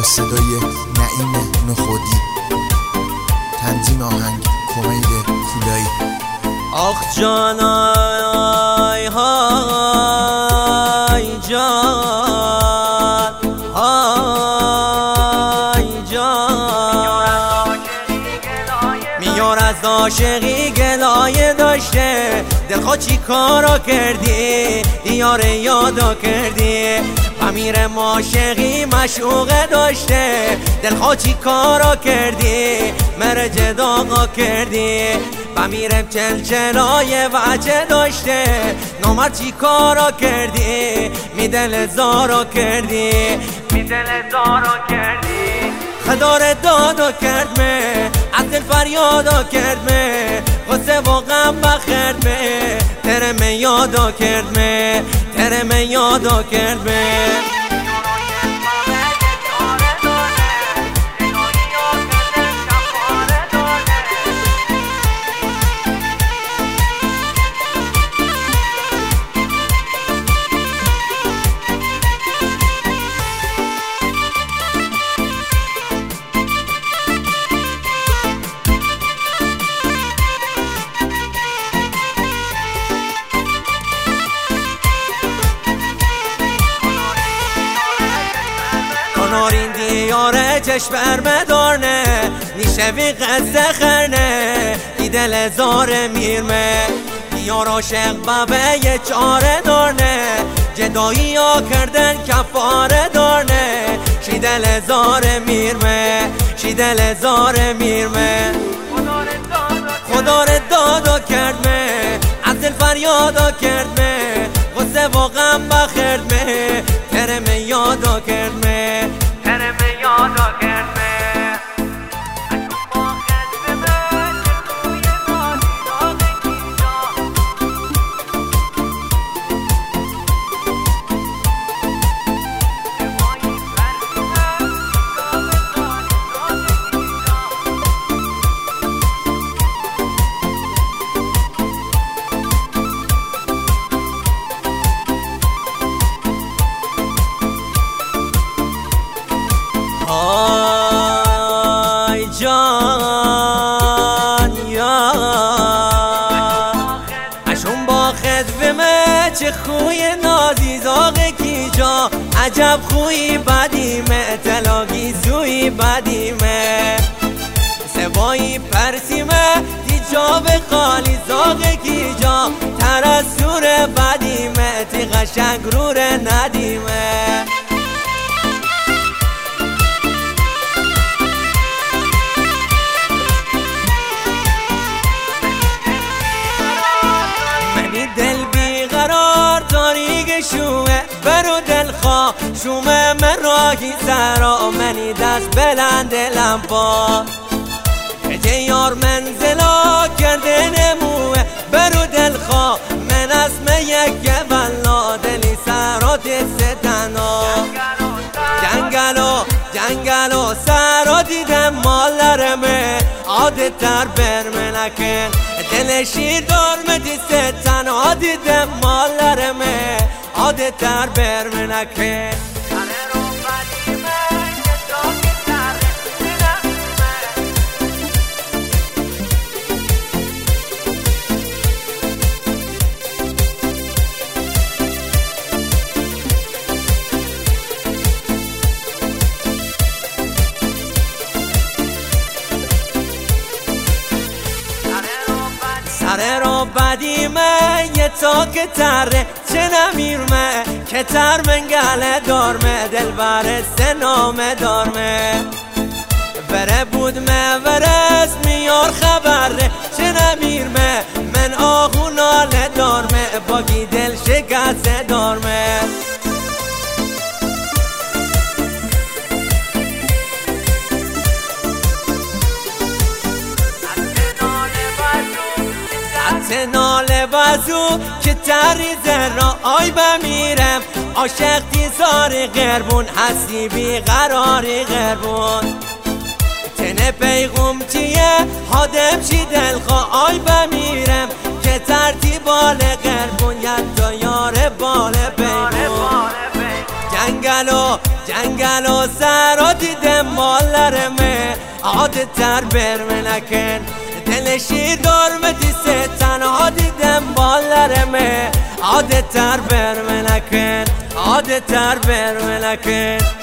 صدای نعیم نخودی، تنظیم آهنگ کمیل کولایی. آخ جان آی های جان های جان، میار از عاشقی گلایه داشته، دلخواه چی کارا کردی دیاره یادا کردی، امیرم عاشقی مشوقه داشته، دلخواه چی کارا کردی مره جداغا کردی، امیرم چلچلای وجه داشته، نامرد چی کارا کردی می دل زارا کردی، می دل زارا کردی، خدار دادا کرد مه از دل فریادا کرد مه، غصه و غم بخرد مه ترم یادا کرد مه ترم یادا کرد مه. نارین دیاره چشم ارمدارنه نیشوی قصه خرنه دی دل زار میرمه دیار عاشق بابه یه چاره دارنه جدایی ها کردن کفاره دارنه شی دل زار میرمه شی دل زار میرمه خدا رو دادا کردمه از دل فریادا کردمه غصه و غم بخردمه ترم یادا کردمه ترم یادا کردمه. آی جان یا اشون با خدمه چه خوی نازی زاغه کی جا عجب خوی بدیمه تلاگی زوی بدیمه سوایی پرسیمه دی جاب خالی زاغه کی جا ترسور بدیمه تی قشنگ رور ندیمه. دل بیقرار تاریک شومه برو دلخواه شومه من راهی سرا منی دست بلند لمپا که یار منزلا کرده نموه برو دلخواه من اسم یک ولا دلی سرات ستنا جنگلو سرا دیدم مالرمه عادت تر برمنکن دل شیر دارمه دیست تنها دیدم مالرمه عادت تر برمنکن. سره رو بدیمه یه تا که تره چه نمیرمه که تر منگله دارمه دل برسته نامه دارمه بره بود مورس میار خبره چه نمیرمه من آهو ناله دارمه باگی دل شکسته دارمه. ناله بازو که تریزه را آی بمیرم عاشق دیزاری غربون هستی بی قراری غربون تنه پیغم چیه حادم چی دلخواه آی بمیرم که ترتی بال غربون ید تا یار بال پیغم جنگل و سرا دیدم مالرمه عادت تر برمه نکن دل شیر دارمتی سه تنها دیدم مالرمه عادت تر برمه نکن عادت تر برمه نکن